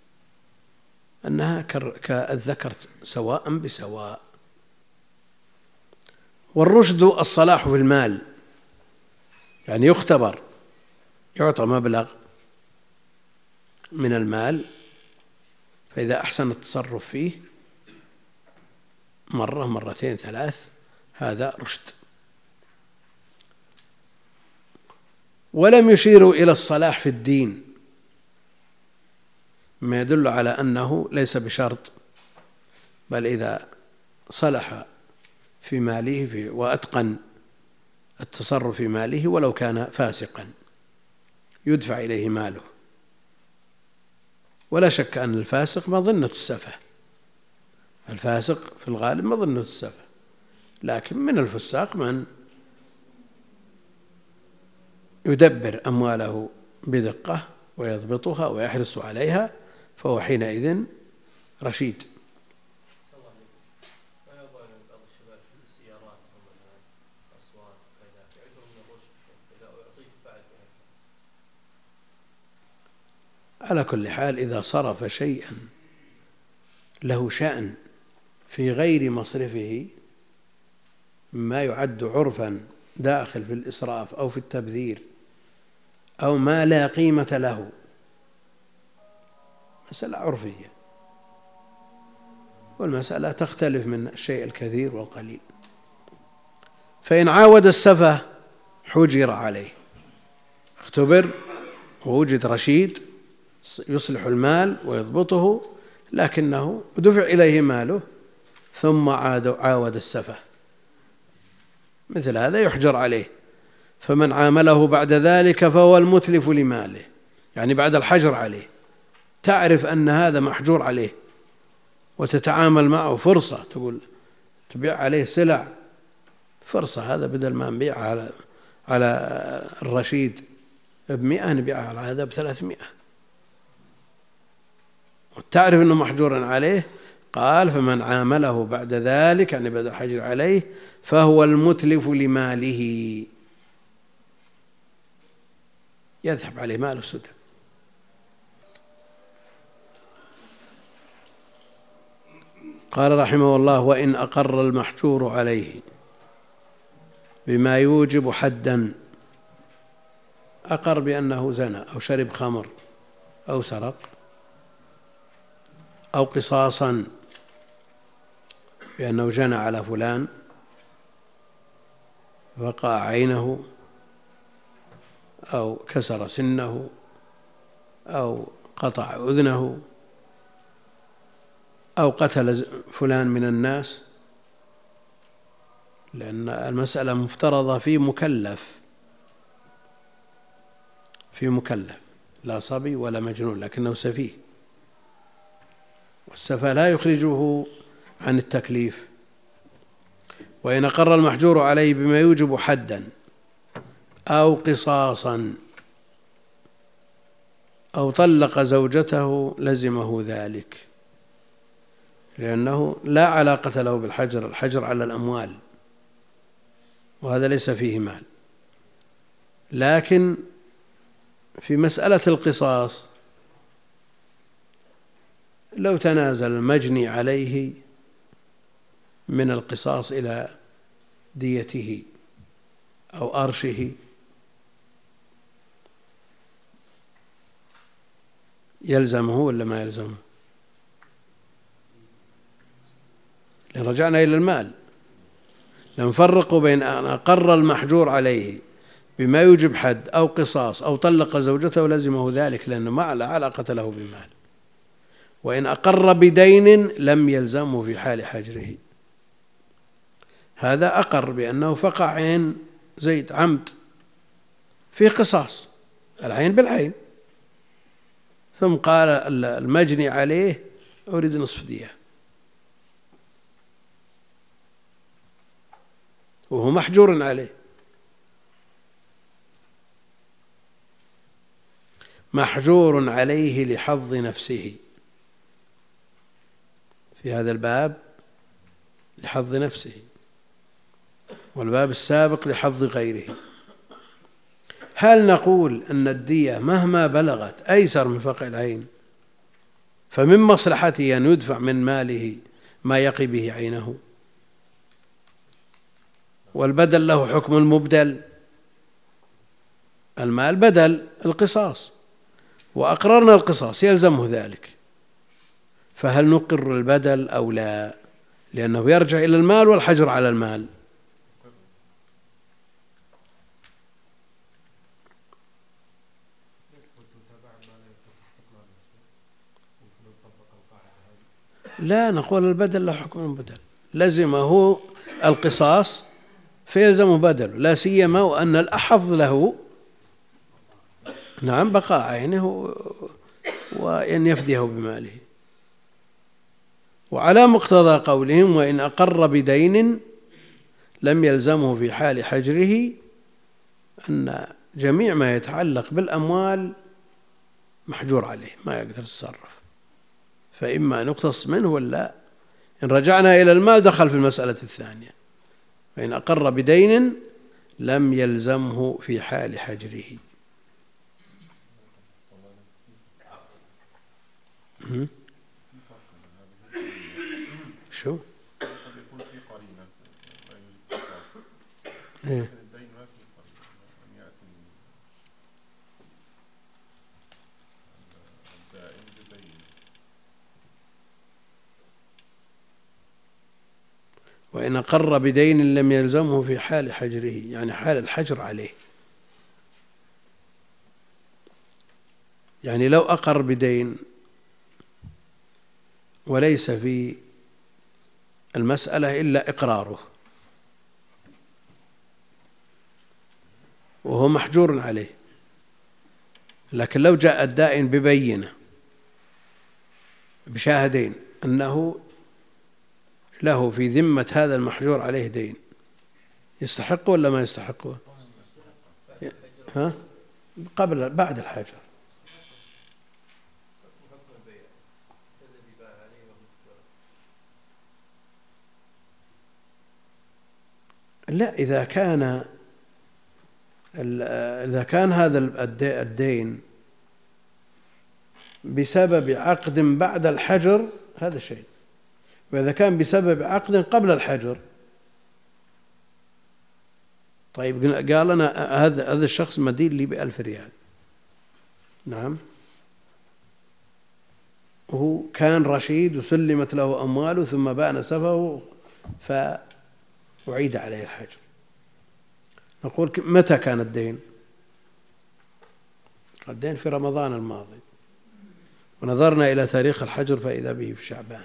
أنها كالذكر سواء بسواء. والرشد الصلاح في المال، يعني يختبر، يعطى مبلغ من المال فإذا أحسن التصرف فيه مرة مرتين ثلاث هذا رشد. ولم يشيروا إلى الصلاح في الدين، ما يدل على أنه ليس بشرط، بل إذا صلح في ماله وأتقن التصرف في ماله ولو كان فاسقا يدفع إليه ماله. ولا شك أن الفاسق مظنة السفه، الفاسق في الغالب مظنة السفه، لكن من الفساق من يدبر أمواله بدقة ويضبطها ويحرص عليها، فهو حينئذ رشيد. على كل حال إذا صرف شيئا له شأن في غير مصرفه ما يعد عرفا داخل في الإسراف أو في التبذير أو ما لا قيمة له، مسألة عرفية، والمسألة تختلف من الشيء الكثير والقليل. فإن عاود السفه حجر عليه، اختبر ووجد رشيد يصلح المال ويضبطه، لكنه دفع إليه ماله ثم عاود السفه، مثل هذا يحجر عليه. فمن عامله بعد ذلك فهو المتلف لماله، يعني بعد الحجر عليه تعرف أن هذا محجور عليه وتتعامل معه فرصة، تقول تبيع عليه سلع فرصة، هذا بدل ما نبيعها على الرشيد ب100 نبيعها على هذا ب300، تعرف أنه محجور عليه. قال فمن عامله بعد ذلك يعني بعد الحجر عليه فهو المتلف لماله، يذهب عليه ماله سدى. قال رحمه الله وإن أقر المحجور عليه بما يوجب حدا، أقر بأنه زنى أو شرب خمر أو سرق أو قصاصا بأنه جنى على فلان فقع عينه أو كسر سنه أو قطع أذنه أو قتل فلان من الناس، لأن المسألة مفترضة في مكلف لا صبي ولا مجنون، لكنه سفيه، والسفه لا يخرجه عن التكليف. وإن أقر المحجور عليه بما يوجب حدا أو قصاصا أو طلق زوجته لزمه ذلك، لأنه لا علاقة له بالحجر، الحجر على الأموال وهذا ليس فيه مال. لكن في مسألة القصاص لو تنازل المجني عليه من القصاص إلى ديته أو أرشه يلزمه ولا ما يلزمه؟ رجعنا إلى المال، نفرق بين أن أقر المحجور عليه بما يوجب حد أو قصاص أو طلق زوجته لزمه ذلك لأنه ما لا علاقة له بالمال، وإن أقر بدين لم يلزمه في حال حجره. هذا أقر بأنه فقع عين زيد عمد في قصاص، العين بالعين، ثم قال المجني عليه أريد نصف دية وهو محجور عليه. محجور عليه لحظ نفسه، في هذا الباب لحظ نفسه، والباب السابق لحظ غيره. هل نقول أن الدية مهما بلغت أيسر من فقع العين فمن مصلحته أن يدفع من ماله ما يقي به عينه، والبدل له حكم المبدل؟ المال بدل القصاص وأقررنا القصاص يلزمه ذلك، فهل نقر البدل أو لا؟ لأنه يرجع إلى المال والحجر على المال. لا، نقول البدل له حكم البدل، لزمه القصاص فيلزم بدله، لا سيما وأن الأحظ له نعم بقاء عينه وأن يفديه بماله. وعلى مقتضى قولهم وإن أقر بدين لم يلزمه في حال حجره أن جميع ما يتعلق بالأموال محجور عليه ما يقدر يتصرف، فإما أن يقتص منه ولا. إن رجعنا إلى المال دخل في المسألة الثانية، فإن أقر بدين لم يلزمه في حال حجره. شو؟ إيه؟ وإن أقر بدين لم يلزمه في حال حجره، يعني حال الحجر عليه. يعني لو أقر بدين وليس في المسألة إلا إقراره وهو محجور عليه، لكن لو جاء الدائن ببينة بشاهدين أنه له في ذمة هذا المحجور عليه دين، يستحق ولا ما يستحقه؟ ها؟ بعد الحجر. لا، إذا كان هذا الدين بسبب عقد بعد الحجر هذا شيء، وإذا كان بسبب عقد قبل الحجر. طيب قال أنا هذا الشخص مدين لي ب1000 ريال، نعم، وهو كان رشيد وسلمت له أمواله ثم بان سفهه فأعيد عليه الحجر. نقول متى كان الدين؟ الدين في رمضان الماضي، ونظرنا إلى تاريخ الحجر فإذا به في شعبان.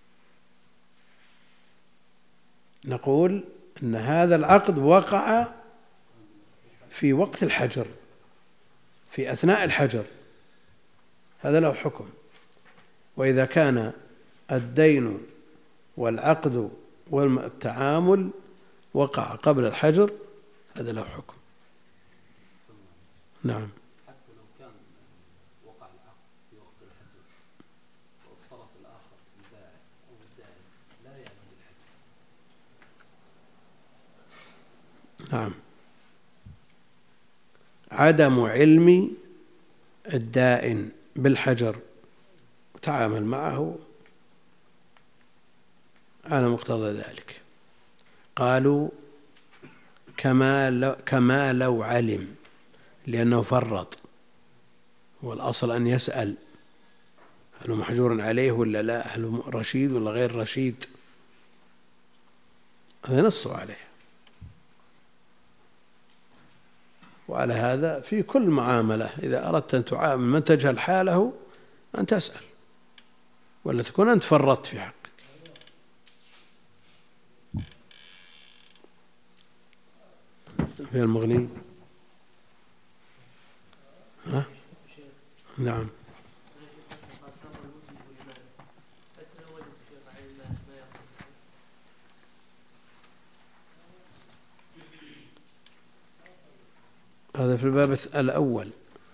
نقول أن هذا العقد وقع في وقت الحجر، في أثناء الحجر، هذا له حكم. وإذا كان الدين والعقد والتعامل وقع قبل الحجر هذا له حكم. نعم. حتى لو كان وقع العقد في وقت الحجر والطرف الآخر البائع أو الدائن لا يعلم بالحجر. نعم. عدم علم الدائن بالحجر وتعامل معه على مقتضى ذلك. قالوا كما لو علم، لأنه فرط، والأصل أن يسأل هل هو محجور عليه ولا لا، هل هو رشيد ولا غير رشيد، هذا نصوا عليه. وعلى هذا في كل معاملة إذا أردت أن تعامل من تجهل حاله أن تسأل، ولا تكون أنت فرطت في حقك. في المغني. ها؟ نعم. هذا في الباب الأول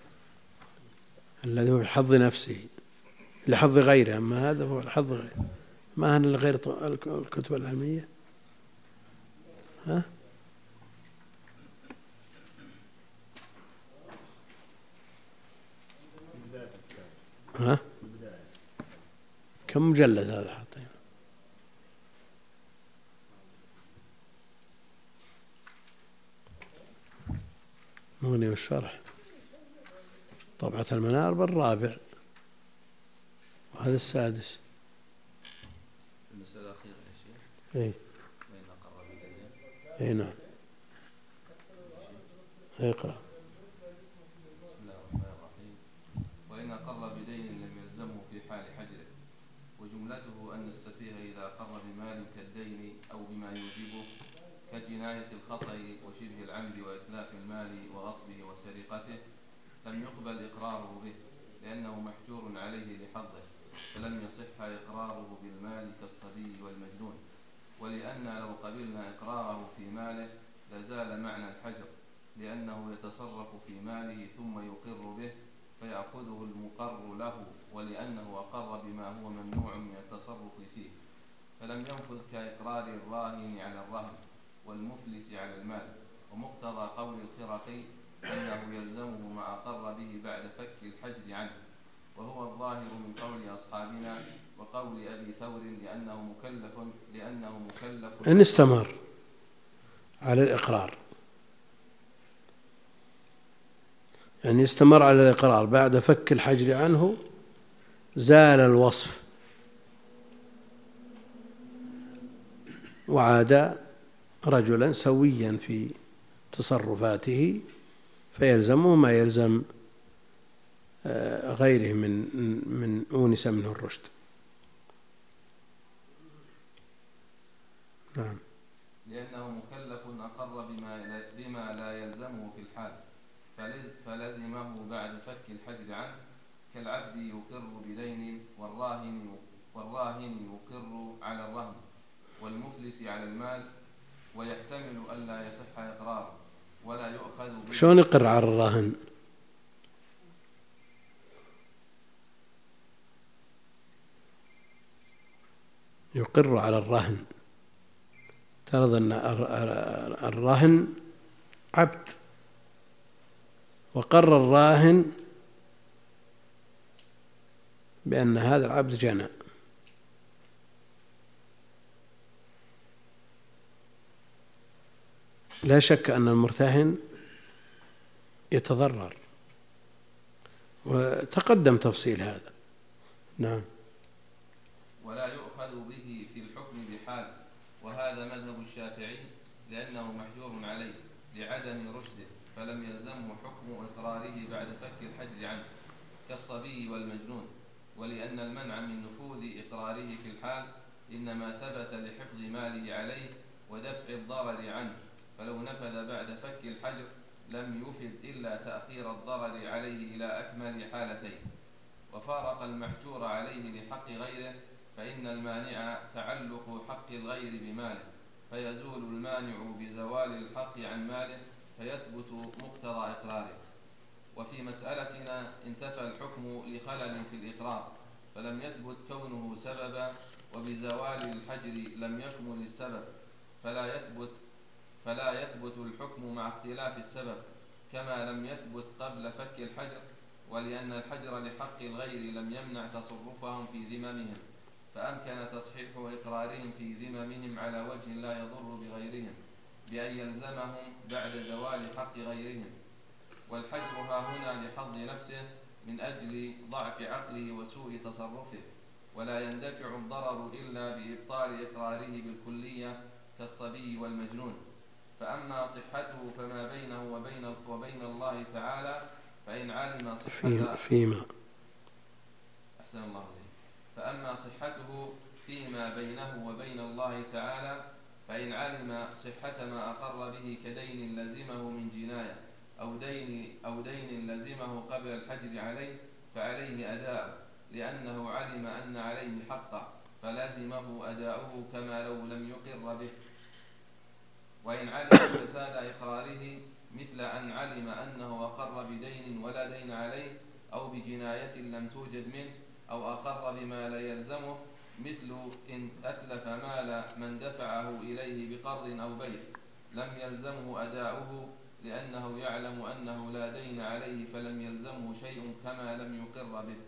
الذي هو حظ نفسه لحظ غيره، أما هذا هو الحظ غيره، ما هن غير الكتب العلمية. ها؟ ها؟ كم مجلد هذا حاطين؟ مغني والشرح طبعة المنار بالرابع، وهذا السادس. إيه. وإن أقر بدين. إيه نعم. اقرأ. بسم الله الرحمن الرحيم. وإن أقر بدين لم يلزمه في حال حجره، وجملته أن السفيه إذا أقر بمال كالدين أو بما يوجبه كجناية الخطأ وشبه العمد وإتلاف المال وغصبه وسرقته لم يقبل إقراره به، لأنه محجور عليه لحظه، فلم يصح إقراره بالمال كالصبي والمجنون. ولأن لو قبلنا إقراره في ماله لزال معنى الحجر، لأنه يتصرف في ماله ثم يقر به فيأخذه المقر له، ولأنه أقر بما هو ممنوع من التصرف فيه، فلم ينفذ كإقرار الراهن على الرهن والمفلس على المال. ومقتضى قول الخرقي أنه يلزمه ما أقر به بعد فك الحجر عنه، وهو الظاهر من قول أصحابنا وقول أبي ثور لأنه مكلف إن استمر على الإقرار، يعني استمر على الإقرار بعد فك الحجر عنه زال الوصف وعاد رجلا سويا في تصرفاته، فيلزمه ما يلزم غيره من أونس منه الرشد. نعم. لأنه مكلف أقر بما لا يلزمه في الحال، فلزمه بعد فك الحجر عنه، كالعبد يقر بدين والراهن يقر على الرهن والمفلس على المال، ويحتمل ألا يصح إقراره ولا يؤخذ به. شلون يقر على الراهن؟ يقر على الرهن، ترى أن الرهن عبد، وقر الراهن بأن هذا العبد جنى، لا شك أن المرتهن يتضرر، وتقدم تفصيل هذا. نعم. ولا يؤخذ به في الحكم بحال، وهذا مذهب الشافعي، لأنه محجور عليه لعدم رشده، فلم يلزمه حكم إقراره بعد فك الحجر عنه كالصبي والمجنون. ولأن المنع من نفوذ إقراره في الحال إنما ثبت لحفظ ماله عليه ودفع الضرر عنه، فلو نفذ بعد فك الحجر لم يفد إلا تأخير الضرر عليه إلى أكمل حالتين. وفارق المحجور عليه لحق غيره، فإن المانع تعلق حق الغير بماله، فيزول المانع بزوال الحق عن ماله، فيثبت مقتضى إقراره. وفي مسألتنا انتفى الحكم لخلل في الإقرار، فلم يثبت كونه سببا، وبزوال الحجر لم يكمل السبب، فلا يثبت الحكم مع اختلاف السبب، كما لم يثبت قبل فك الحجر. ولأن الحجر لحق الغير لم يمنع تصرفهم في ذممهم، فأمكن تصحيح إقرارهم في ذممهم على وجه لا يضر بغيرهم، بأن يلزمهم بعد زوال حق غيرهم. والحجر هنا لحظ نفسه من أجل ضعف عقله وسوء تصرفه، ولا يندفع الضرر إلا بإبطال إقراره بالكلية كالصبي والمجنون. فأما صحته فما بينه وبين الله تعالى، فإن علم صحته أحسن الله عليه. فأما صحته فيما بينه وبين الله تعالى، فإن علم صحة ما أقر به كدين لزمه من جناية أو دين لزمه قبل الحجر عليه، فعليه أداؤه، لأنه علم أن عليه حقا، فلازمه أداؤه كما لو لم يقر به. وإن علم فساد إقراره مثل أن علم أنه أقر بدين ولا دين عليه، أو بجناية لم توجد منه، أو أقر بما لا يلزمه، مثل إن أتلف مال من دفعه إليه بقرض أو بيع، لم يلزمه أداؤه، لأنه يعلم أنه لا دين عليه، فلم يلزمه شيء كما لم يقر به.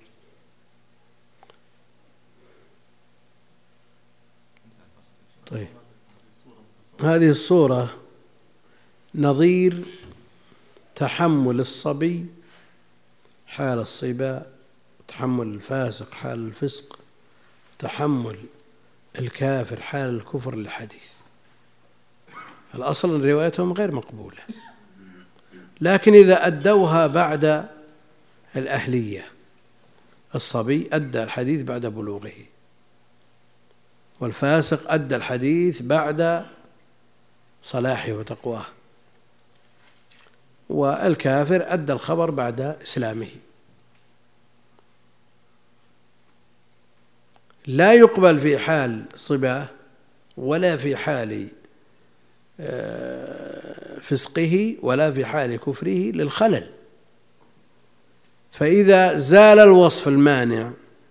طيب، هذه الصورة نظير تحمل الصبي حال الصبا، تحمل الفاسق حال الفسق، تحمل الكافر حال الكفر للحديث، الأصل أن روايتهم غير مقبولة، لكن إذا أدوها بعد الأهلية، الصبي أدى الحديث بعد بلوغه، والفاسق أدى الحديث بعد صلاحه وتقواه، والكافر أدى الخبر بعد إسلامه. لا يقبل في حال صباه ولا في حال فسقه ولا في حال كفره للخلل. فإذا زال الوصف المانع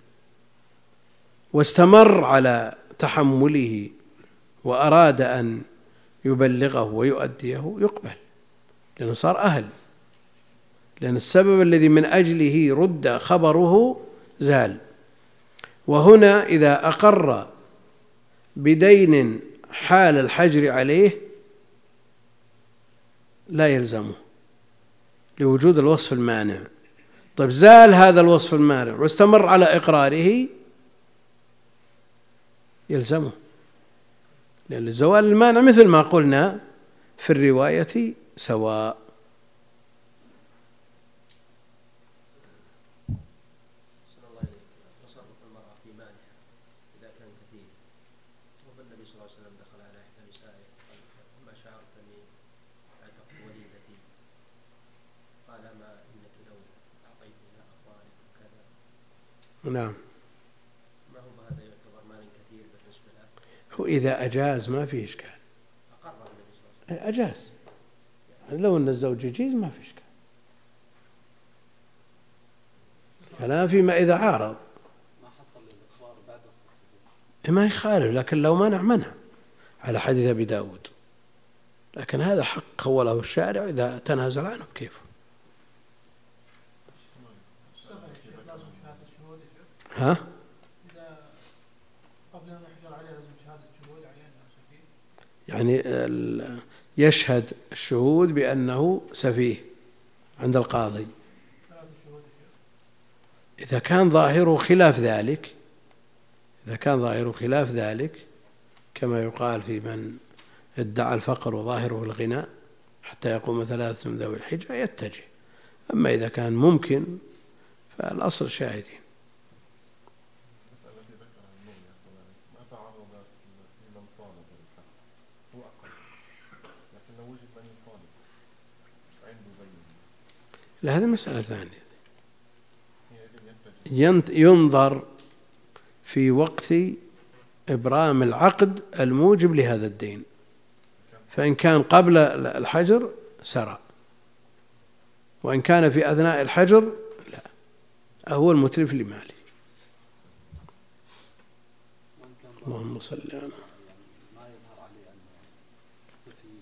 واستمر على تحمله وأراد أن يبلغه ويؤديه يقبل، لأنه صار أهل، لأن السبب الذي من أجله رد خبره زال. وهنا إذا أقر بدين حال الحجر عليه لا يلزمه لوجود الوصف المانع. طيب زال هذا الوصف المانع واستمر على إقراره يلزمه، لأن زوال المانع مثل ما قلنا في الرواية سواء. صلى الله عليه وسلم تصرف المرأة في مالها إذا كان كثير، والنبي صلى الله عليه وسلم دخل على إحدى نسائه قال ما شعرت أني أعتقد وليدتي، قال ما إنك لو أعطيتها أخوانك وكذا. نعم. ما هو هذا يعتبر مال كثير بالنسبة له؟ هو إذا أجاز ما فيه إشكال، أقر النبي صلى الله عليه وسلم. أجاز، لو أن الزوج يجيز ما في إشكال. كلام فيما إذا عارض ما حصل للإقرار بعد وقت ما يخالف، لكن لو منع على حديث أبي داود، لكن هذا حق خوله الشارع، إذا تنازل عنه كيف. لازم شهادة شهود. ها؟ إذا قبل أن يحجر عليه لازم شهادة شهود عيان سفيه. يعني يشهد الشهود بأنه سفيه عند القاضي. ثلاثة شهود. إذا كان ظاهره خلاف ذلك، إذا كان ظاهره خلاف ذلك كما يقال في من ادعى الفقر وظاهره الغنى حتى يقوم 3 من ذوي الحجة يتجه. أما إذا كان ممكن فالأصل شاهدين. المسألة التي ذكرها النبي صلى الله عليه وسلم ما تعرض في من طالب الحق هو أقل، لكن لو وجد من يطالب عنده بين. لا، هذه مسألة ثانية، يتجه ينظر في وقت إبرام العقد الموجب لهذا الدين، فإن كان قبل الحجر سرى، وإن كان في أثناء الحجر لا، هو المتلف لماله. اللهم صل على ما يظهر عليه أن سفيه.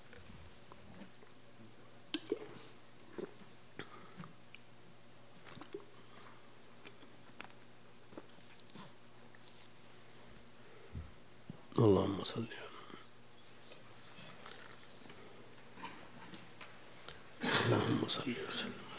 اللهم صل على اللهم صل وسلم.